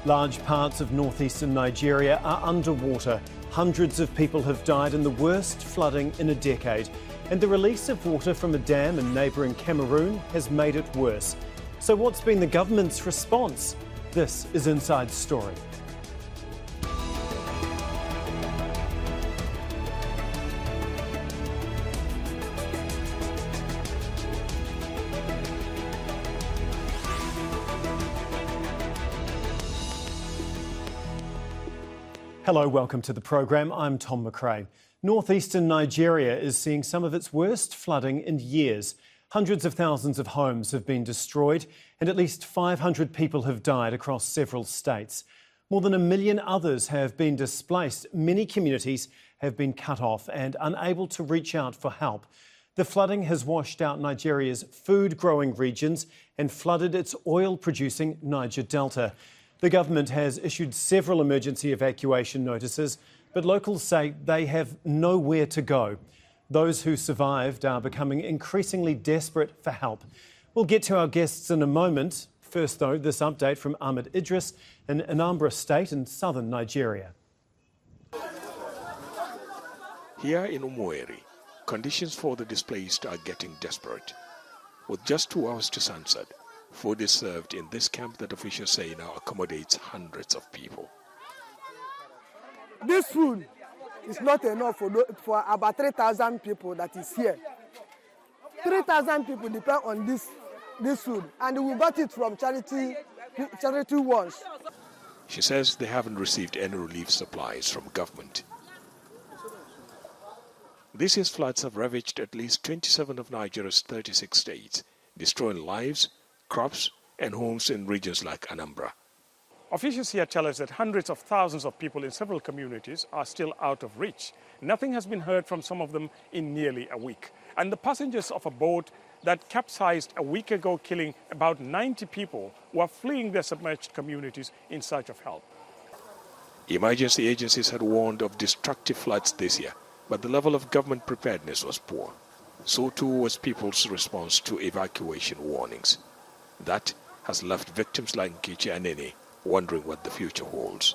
Large parts of northeastern Nigeria are underwater. Hundreds of people have died in the worst flooding in a decade. And the release of water from a dam in neighbouring Cameroon has made it worse. So what's been the government's response? This is Inside Story. Hello, welcome to the program. I'm Tom McRae. Northeastern Nigeria is seeing some of its worst flooding in years. Hundreds of thousands of homes have been destroyed and at least 500 people have died across several states. More than 1 million others have been displaced. Many communities have been cut off and unable to reach out for help. The flooding has washed out Nigeria's food-growing regions and flooded its oil-producing Niger Delta. The government has issued several emergency evacuation notices, but locals say they have nowhere to go. Those who survived are becoming increasingly desperate for help. We'll get to our guests in a moment. First, though, this update from Ahmed Idris in Anambra State in southern Nigeria. Here in Umueri, conditions for the displaced are getting desperate. With just 2 hours to sunset, food is served in this camp that officials say now accommodates hundreds of people. This food is not enough for about 3,000 people that is here. 3,000 people depend on this food, and we got it from charity ones. She says they haven't received any relief supplies from government. This year's floods have ravaged at least 27 of Nigeria's 36 states, destroying lives, crops and homes in regions like Anambra. Officials here tell us that hundreds of thousands of people in several communities are still out of reach. Nothing has been heard from some of them in nearly a week. And the passengers of a boat that capsized a week ago, killing about 90 people, were fleeing their submerged communities in search of help. Emergency agencies had warned of destructive floods this year, but the level of government preparedness was poor. So too was people's response to evacuation warnings. That has left victims like Nkechi Anene wondering what the future holds.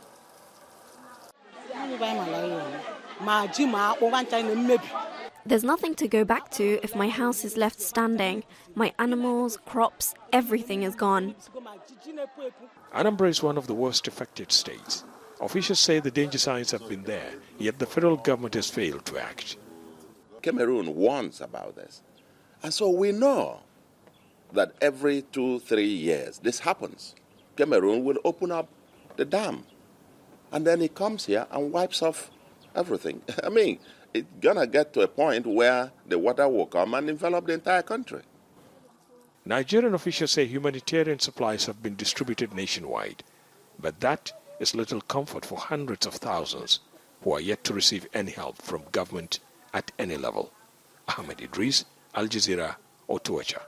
There's nothing to go back to if my house is left standing. My animals, crops, everything is gone. Anambra is one of the worst affected states. Officials say the danger signs have been there, yet the federal government has failed to act. Cameroon warns about this. And so we know that every 2-3 years this happens. Cameroon will open up the dam, and then it comes here and wipes off everything. I mean, it's gonna get to a point where the water will come and envelop the entire country. Nigerian officials say humanitarian supplies have been distributed nationwide, but that is little comfort for hundreds of thousands who are yet to receive any help from government at any level. Ahmed Idris, Al Jazeera, Otuacha.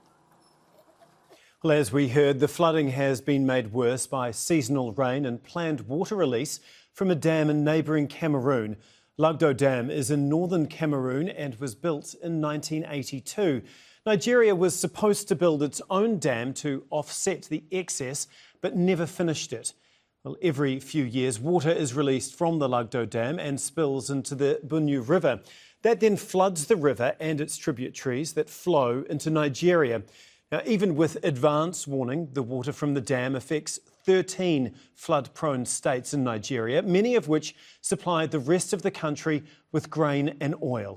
Well, as we heard, the flooding has been made worse by seasonal rain and planned water release from a dam in neighbouring Cameroon. Lagdo Dam is in northern Cameroon and was built in 1982. Nigeria was supposed to build its own dam to offset the excess, but never finished it. Well, every few years, water is released from the Lagdo Dam and spills into the Bunyu River. That then floods the river and its tributaries that flow into Nigeria. Now, even with advance warning, the water from the dam affects 13 flood-prone states in Nigeria, many of which supply the rest of the country with grain and oil.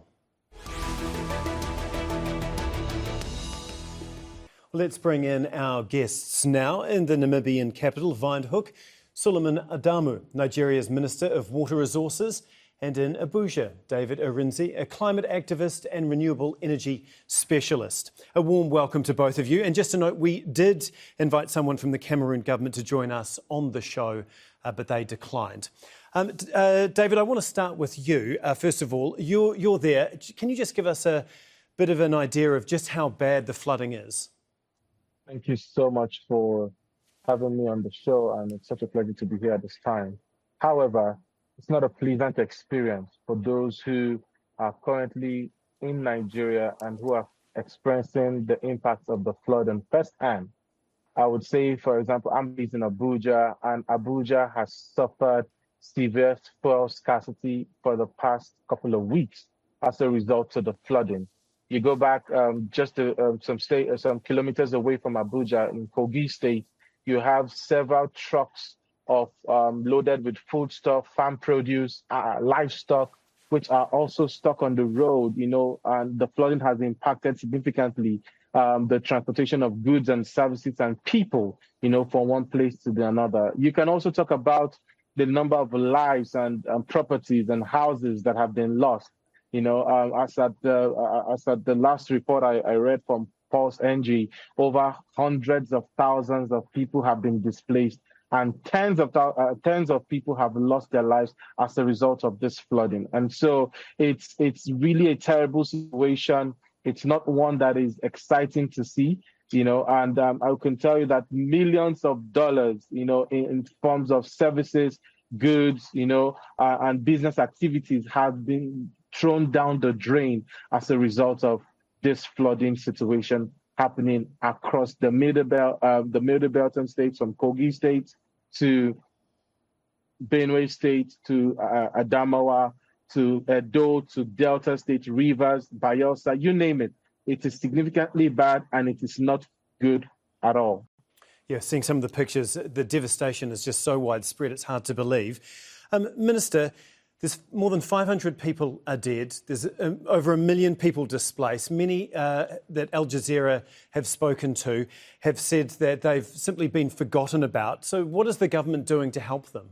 Let's bring in our guests now. In the Namibian capital, Windhoek, Suleiman Adamu, Nigeria's Minister of Water Resources, and in Abuja, David Arinze, a climate activist and renewable energy specialist. A warm welcome to both of you. And just a note, we did invite someone from the Cameroon government to join us on the show, but they declined. David, I want to start with you. First of all, you're there. Can you just give us a bit of an idea of just how bad the flooding is? Thank you so much for having me on the show, and it's such a pleasure to be here at this time. However, it's not a pleasant experience for those who are currently in Nigeria and who are experiencing the impacts of the flood in first hand. I would say, for example, I'm based in Abuja, and Abuja has suffered severe fuel scarcity for the past couple of weeks as a result of the flooding. You go back just to, some kilometers away from Abuja in Kogi State, you have several trucks of loaded with foodstuff, farm produce, livestock, which are also stuck on the road, and the flooding has impacted significantly the transportation of goods and services and people, from one place to another. You can also talk about the number of lives and properties and houses that have been lost. As at the last report I read from Pulse NG, over hundreds of thousands of people have been displaced, and tens of people have lost their lives as a result of this flooding. And so it's really a terrible situation. It's not one that is exciting to see, and I can tell you that millions of dollars, in forms of services, goods, and business activities have been thrown down the drain as a result of this flooding situation happening across the Middle Belt states, from Kogi State to Benue State to Adamawa to Edo to Delta State, Rivers, Bayelsa, you name it. It is significantly bad, and it is not good at all. Yeah, seeing some of the pictures, the devastation is just so widespread, it's hard to believe. Minister, there's more than 500 people are dead. There's over 1 million people displaced. Many that Al Jazeera have spoken to have said that they've simply been forgotten about. So what is the government doing to help them?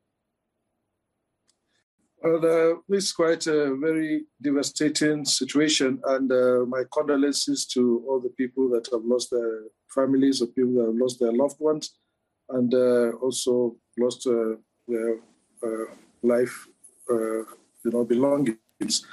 Well, this is quite a very devastating situation, and my condolences to all the people that have lost their families, or people that have lost their loved ones, and also lost their life, belongings.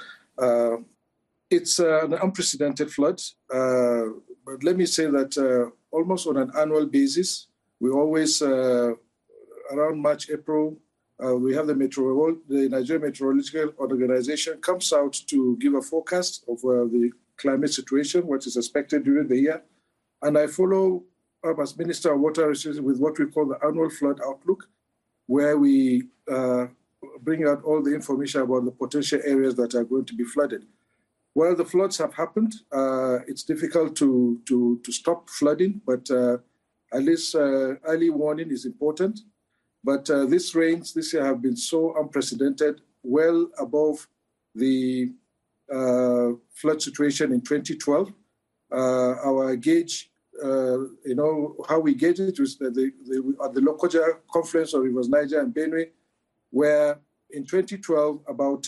It's an unprecedented flood, but let me say that almost on an annual basis, we always, around March, April, we have the Nigerian Meteorological Organization comes out to give a forecast of the climate situation, what is expected during the year. And I follow up as Minister of Water Resources with what we call the annual flood outlook, where we bring out all the information about the potential areas that are going to be flooded. Well, the floods have happened. It's difficult to stop flooding, but at least early warning is important. But these rains this year have been so unprecedented, well above the flood situation in 2012. Our gauge, how we gauge it was at the Lokoja confluence of rivers Niger and Benue, where in 2012 about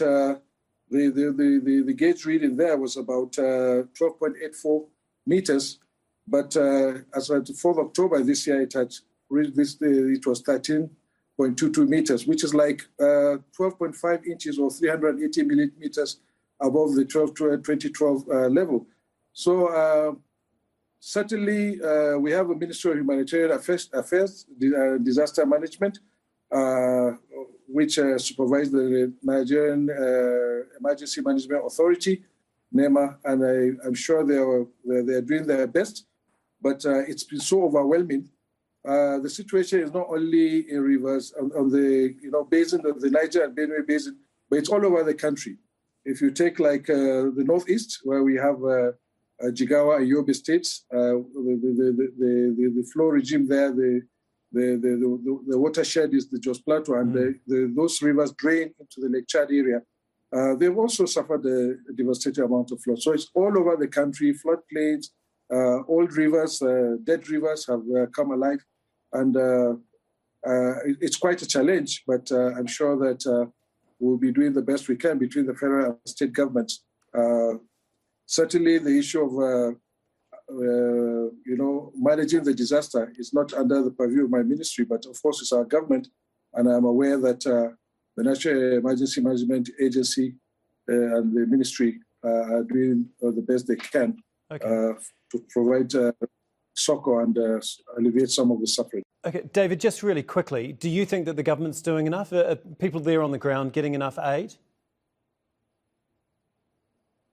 the gauge reading there was about 12.84 meters, but as of the 4th of October this year, it had reached it was 13.22 meters, which is like 12.5 inches or 380 millimeters above the 2012 level. So certainly we have a Ministry of Humanitarian Affairs, Disaster Management, which supervises the Nigerian Emergency Management Authority, NEMA, and I'm sure they are doing their best, but it's been so overwhelming. The situation is not only in rivers on the basin of the Niger and Benue basin, but it's all over the country. If you take like the northeast, where we have Jigawa and Yobe states, the flow regime there, the watershed is the Jos Plateau, and those rivers drain into the Lake Chad area. They've also suffered a devastating amount of flood. So it's all over the country. Floodplains, old rivers, dead rivers have come alive, and it's quite a challenge. But I'm sure that we'll be doing the best we can between the federal and state governments. Certainly, the issue of managing the disaster is not under the purview of my ministry, but of course it's our government, and I'm aware that the National Emergency Management Agency and the ministry are doing the best they can to provide succor and alleviate some of the suffering. Okay, David, just really quickly, do you think that the government's doing enough? Are people there on the ground getting enough aid?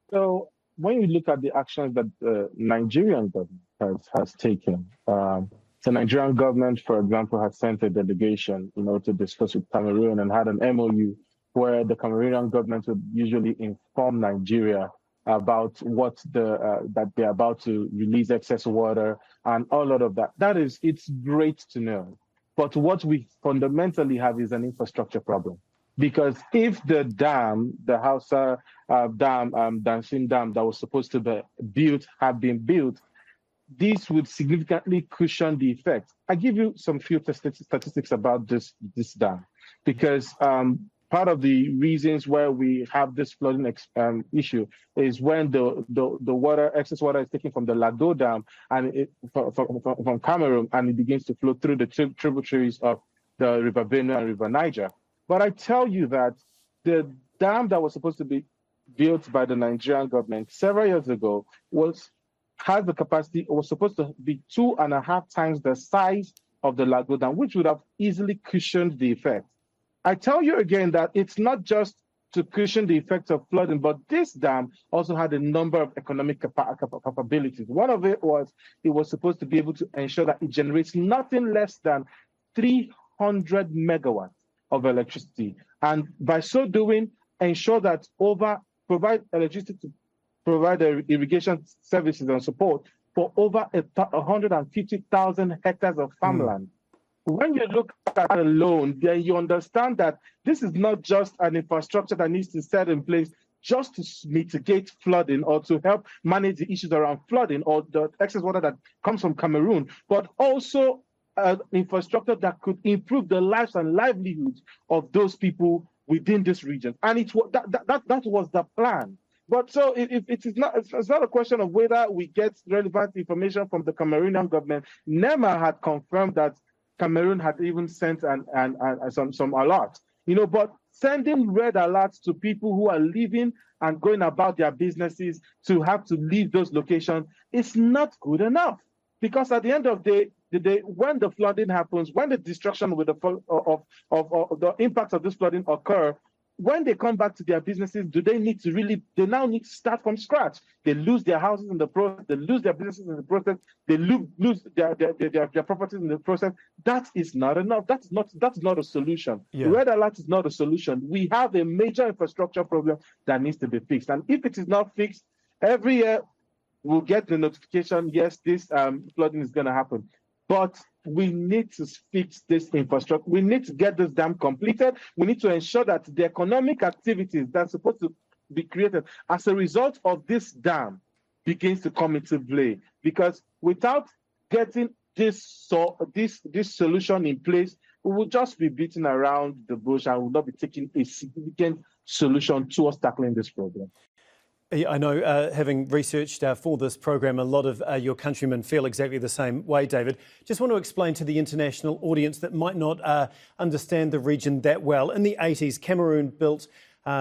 So when you look at the actions that the Nigerian government has taken, The Nigerian government, for example, has sent a delegation, to discuss with Cameroon and had an MOU where the Cameroonian government would usually inform Nigeria about that they're about to release excess water and all of that. It's great to know. But what we fundamentally have is an infrastructure problem. Because if the dam, the Hausa dam, Dancing Dam that was supposed to be built had been built, this would significantly cushion the effect. I give you some few statistics about this dam, because part of the reasons why we have this flooding issue is when the excess water is taken from the Lado Dam and from Cameroon, and it begins to flow through the tributaries of the River Benue and River Niger. But I tell you that the dam that was supposed to be built by the Nigerian government several years ago was supposed to be 2.5 times the size of the Lado Dam, which would have easily cushioned the effect. I tell you again that it's not just to cushion the effects of flooding, but this dam also had a number of economic capabilities. One of it was supposed to be able to ensure that it generates nothing less than 300 megawatts of electricity, and by so doing, ensure that provide electricity to provide irrigation services and support for over 150,000 hectares of farmland. When you look at that alone, then you understand that this is not just an infrastructure that needs to set in place just to mitigate flooding or to help manage the issues around flooding or the excess water that comes from Cameroon, but also infrastructure that could improve the lives and livelihoods of those people within this region. And that was the plan. But so it's not a question of whether we get relevant information from the Cameroonian government. NEMA had confirmed that Cameroon had even sent some alerts, but sending red alerts to people who are living and going about their businesses to have to leave those locations is not good enough. Because at the end of the day, when the flooding happens, when the destruction with the impacts of this flooding occur, when they come back to their businesses, they now need to start from scratch. They lose their houses in the process, they lose their businesses in the process, they lose their properties in the process. That is not enough. That's not a solution. Yeah. Red alert is not a solution. We have a major infrastructure problem that needs to be fixed. And if it is not fixed, every year we'll get the notification, yes, this flooding is going to happen. But we need to fix this infrastructure. We need to get this dam completed. We need to ensure that the economic activities that's supposed to be created as a result of this dam begins to come into play. Because without getting this solution in place, we will just be beating around the bush and will not be taking a significant solution towards tackling this problem. I know, having researched for this program, a lot of your countrymen feel exactly the same way, David. Just want to explain to the international audience that might not understand the region that well. In the 80s, Cameroon built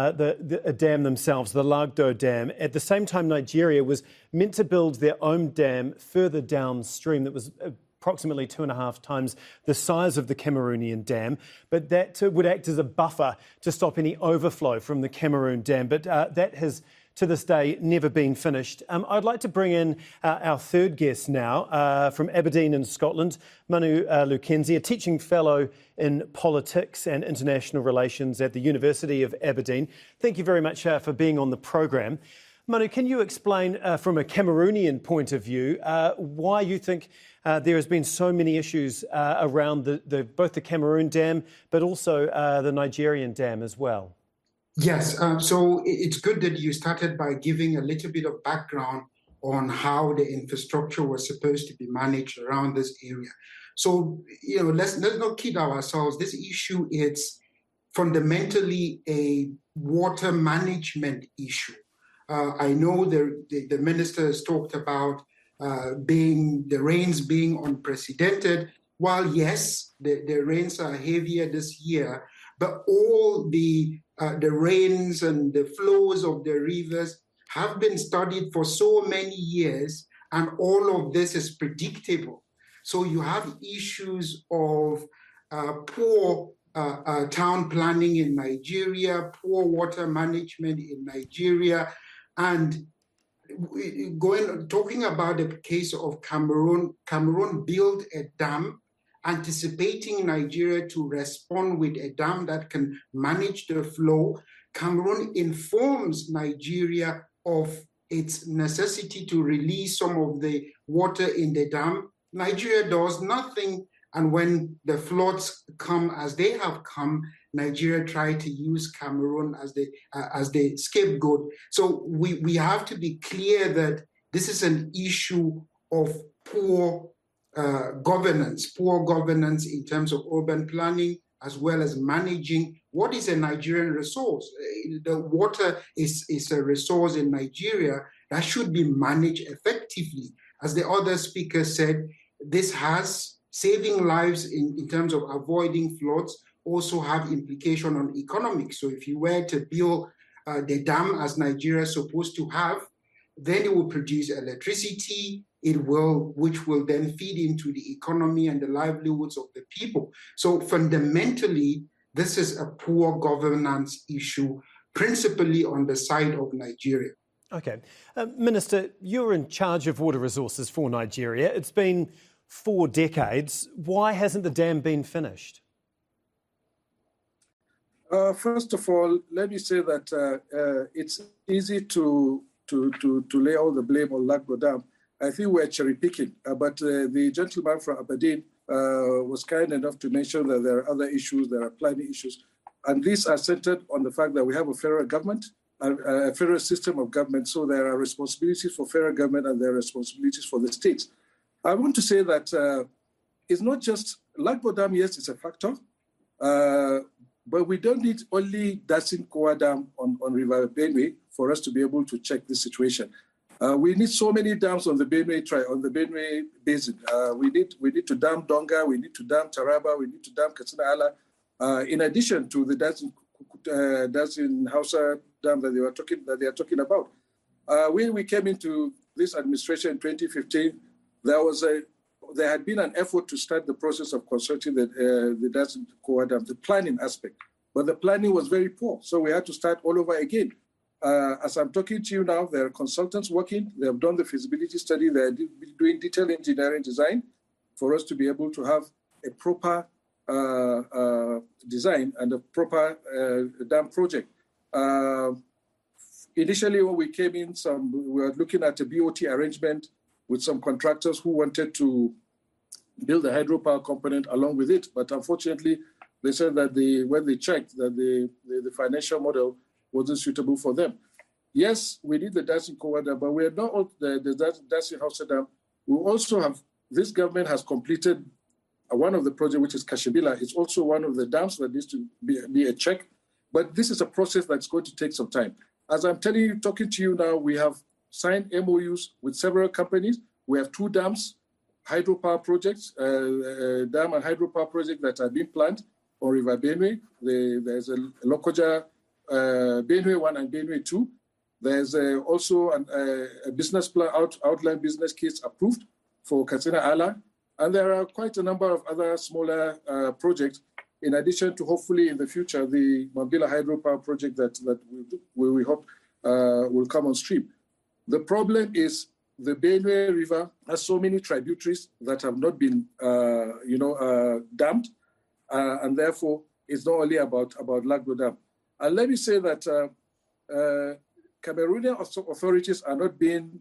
a dam themselves, the Lagdo Dam. At the same time, Nigeria was meant to build their own dam further downstream that was approximately 2.5 times the size of the Cameroonian dam, but that would act as a buffer to stop any overflow from the Cameroon dam. But that has, to this day, never been finished. I'd like to bring in our third guest now from Aberdeen in Scotland, Manu Lukenzi, a teaching fellow in politics and international relations at the University of Aberdeen. Thank you very much for being on the program. Manu, can you explain from a Cameroonian point of view why you think there has been so many issues around both the Cameroon dam but also the Nigerian dam as well? Yes, so it's good that you started by giving a little bit of background on how the infrastructure was supposed to be managed around this area. So, let's not kid ourselves. This issue is fundamentally a water management issue. I know the minister has talked about the rains being unprecedented. While yes, the rains are heavier this year, but all the rains and the flows of the rivers have been studied for so many years, and all of this is predictable. So you have issues of poor town planning in Nigeria, poor water management in Nigeria, and talking about the case of Cameroon built a dam, anticipating Nigeria to respond with a dam that can manage the flow. Cameroon informs Nigeria of its necessity to release some of the water in the dam. Nigeria does nothing, and when the floods come as they have come, Nigeria tried to use Cameroon as the scapegoat. So we have to be clear that this is an issue of poor governance in terms of urban planning, as well as managing what is a Nigerian resource. The water is a resource in Nigeria that should be managed effectively. As the other speaker said, this has saving lives in terms of avoiding floods, also have implication on economics. So if you were to build the dam as Nigeria is supposed to have, then it will produce electricity, which will then feed into the economy and the livelihoods of the people. So fundamentally, this is a poor governance issue, principally on the side of Nigeria. Okay. Minister, you're in charge of water resources for Nigeria. It's been 4 decades. Why hasn't the dam been finished? First of all, let me say that it's easy to lay all the blame on Lagdo Dam. I think we're cherry picking, but the gentleman from Aberdeen was kind enough to mention that there are other issues, there are planning issues, and these are centered on the fact that we have a federal government, a federal system of government, so there are responsibilities for federal government and there are responsibilities for the states. I want to say that it's not just Lagdo Dam, yes, it's a factor, but we don't need only Dasin Kowa Dam on River Benue for us to be able to check this situation. We need so many dams on the Benue Basin. We need to dam Donga, we need to dam Taraba, we need to dam Katsina Ala, in addition to the Dasin Hausa Dam that they are talking about. When we came into this administration in 2015, there had been an effort to start the process of constructing the Dasin Kowa Dam, the planning aspect, but the planning was very poor, so we had to start all over again. As I'm talking to you now, there are consultants working. They have done the feasibility study. They are doing detailed engineering design for us to be able to have a proper design and a proper dam project. Initially, when we came in, we were looking at a BOT arrangement with some contractors who wanted to build a hydropower component along with it. But unfortunately, they said that when they checked that the financial model wasn't suitable for them. Yes, we need the Dasin Kowa Dam, but we are not all the Dasin Hausa Dam. We also have, this government has completed one of the projects, which is Kashibila. It's also one of the dams that needs to be a check. But this is a process that's going to take some time. As I'm talking to you now, we have signed MOUs with several companies. We have 2 dams, hydropower projects, dam and hydropower project that are being planned on River Benue. There's a Lokoja Benue 1 and Benue 2. There's also a business plan, outline business case approved for Katsina Ala. And there are quite a number of other smaller projects, in addition to hopefully in the future, the Mambila hydropower project that we hope will come on stream. The problem is the Benue River has so many tributaries that have not been, dammed. And therefore, it's not only about Lagdo Dam. And let me say that Cameroonian authorities are not being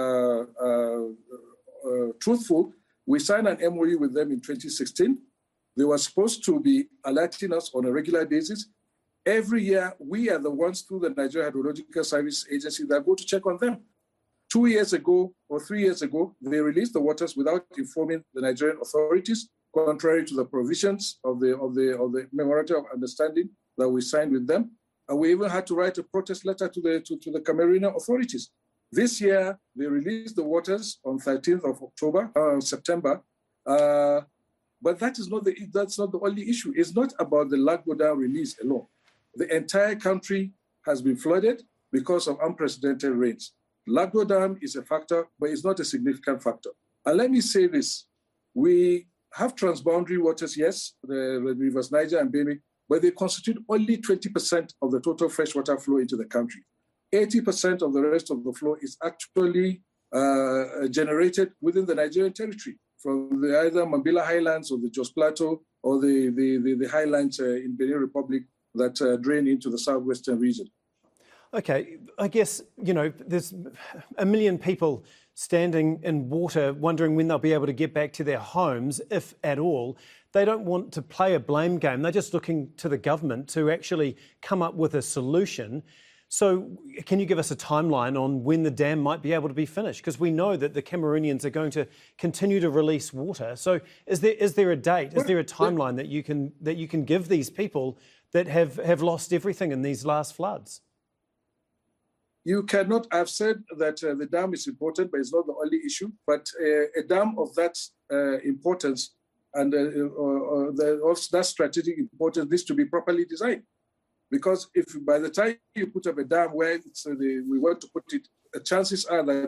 truthful. We signed an MOU with them in 2016. They were supposed to be alerting us on a regular basis. Every year, we are the ones through the Nigeria Hydrological Service Agency that go to check on them. 2 years ago or 3 years ago, they released the waters without informing the Nigerian authorities, contrary to the provisions of the Memorandum of Understanding that we signed with them. And we even had to write a protest letter to the Cameroonian authorities. This year, they released the waters on 13th of September. But that's not the only issue. It's not about the Lagdo Dam release alone. The entire country has been flooded because of unprecedented rains. Lagdo Dam is a factor, but it's not a significant factor. And let me say this. We have transboundary waters, yes, the rivers Niger and Benue, but they constitute only 20% of the total freshwater flow into the country. 80% of the rest of the flow is actually generated within the Nigerian territory from either Mambila Highlands or the Jos Plateau or the highlands in Benin Republic that drain into the southwestern region. Okay, I guess, there's 1 million people standing in water wondering when they'll be able to get back to their homes, if at all. They don't want to play a blame game. They're just looking to the government to actually come up with a solution. So can you give us a timeline on when the dam might be able to be finished? Because we know that the Cameroonians are going to continue to release water. So is there a date? Is there a timeline that you can give these people that have lost everything in these last floods? You cannot. I've said that the dam is important, but it's not the only issue. But a dam of that importance and that strategic importance needs to be properly designed. Because if by the time you put up a dam where we want to put it, chances are that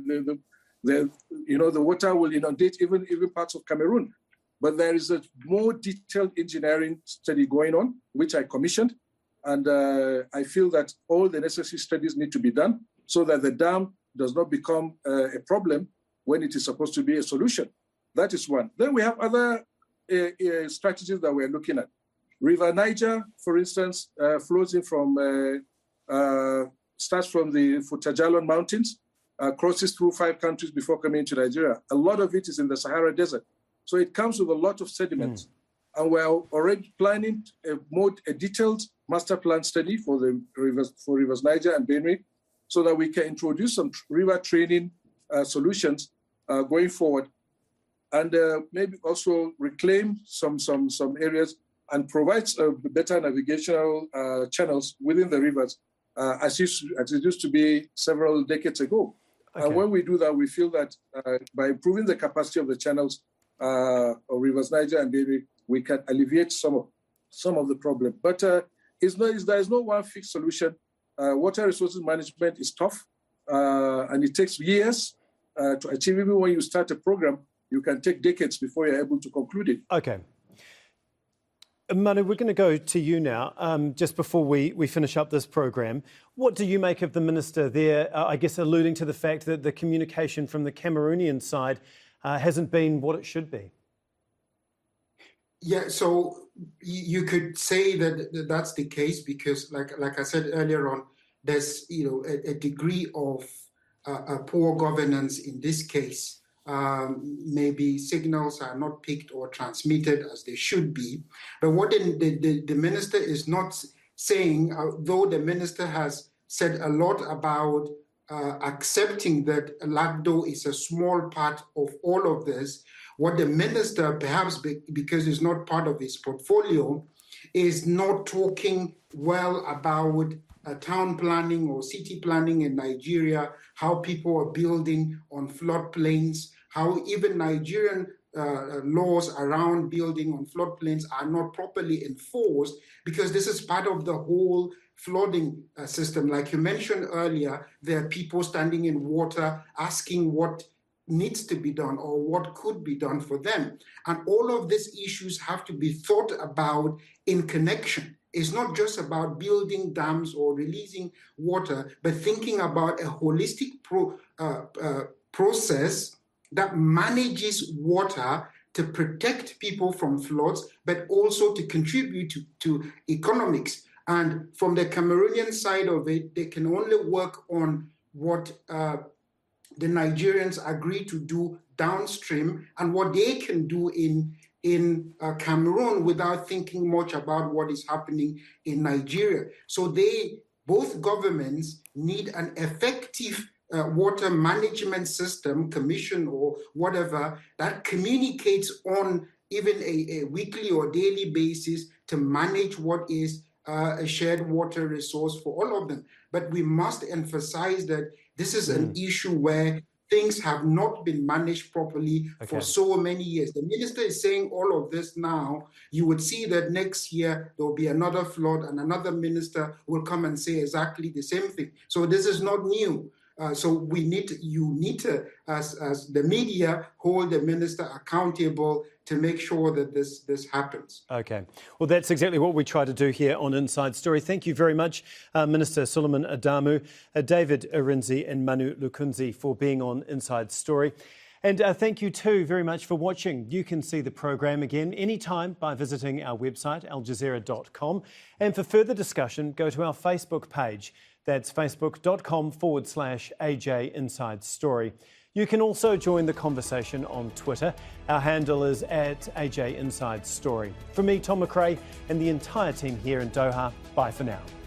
the water will inundate even parts of Cameroon. But there is a more detailed engineering study going on, which I commissioned. And I feel that all the necessary studies need to be done so that the dam does not become a problem when it is supposed to be a solution. That is one. Then we have other strategies that we're looking at. River Niger, for instance, flows in starts from the Futajalon Mountains, crosses through 5 countries before coming into Nigeria. A lot of it is in the Sahara Desert. So it comes with a lot of sediments. And we're already planning a detailed master plan study for rivers Niger and Benue so that we can introduce some river training solutions going forward. And maybe also reclaim some areas and provides better navigational channels within the rivers, as it used to be several decades ago. Okay. And when we do that, we feel that by improving the capacity of the channels of rivers Niger and Benue, we can alleviate some of the problem. But there is no one fixed solution. Water resources management is tough, and it takes years to achieve. Even when you start a program, you can take decades before you're able to conclude it. Okay. Manu, we're going to go to you now, just before we finish up this program. What do you make of the minister there, I guess alluding to the fact that the communication from the Cameroonian side hasn't been what it should be? Yeah, so you could say that that's the case because, like I said earlier on, there's a degree of poor governance in this case. Maybe signals are not picked or transmitted as they should be. But what the minister is not saying, though the minister has said a lot about accepting that LAGDO is a small part of all of this, what the minister, perhaps because it's not part of his portfolio, is not talking well about town planning or city planning in Nigeria, how people are building on floodplains, how even Nigerian laws around building on floodplains are not properly enforced, because this is part of the whole flooding system. Like you mentioned earlier, there are people standing in water asking what needs to be done or what could be done for them. And all of these issues have to be thought about in connection. It's not just about building dams or releasing water, but thinking about a holistic process that manages water to protect people from floods, but also to contribute to economics. And from the Cameroonian side of it, they can only work on what the Nigerians agree to do downstream and what they can do in Cameroon without thinking much about what is happening in Nigeria. So both governments need an effective water management system, commission or whatever, that communicates on even a weekly or daily basis to manage what is a shared water resource for all of them. But we must emphasize that this is an issue where things have not been managed properly for so many years. The minister is saying all of this now. You would see that next year there will be another flood and another minister will come and say exactly the same thing. So this is not new. So you need to, as the media, hold the minister accountable to make sure that this happens. OK. Well, that's exactly what we try to do here on Inside Story. Thank you very much, Minister Suleiman Adamu, David Arinze and Manu Lukunzi for being on Inside Story. And thank you too very much for watching. You can see the program again anytime by visiting our website, aljazeera.com. And for further discussion, go to our Facebook page. That's facebook.com/AJ Inside Story. You can also join the conversation on Twitter. Our handle is @AJ Inside Story. From me, Tom McRae, and the entire team here in Doha, bye for now.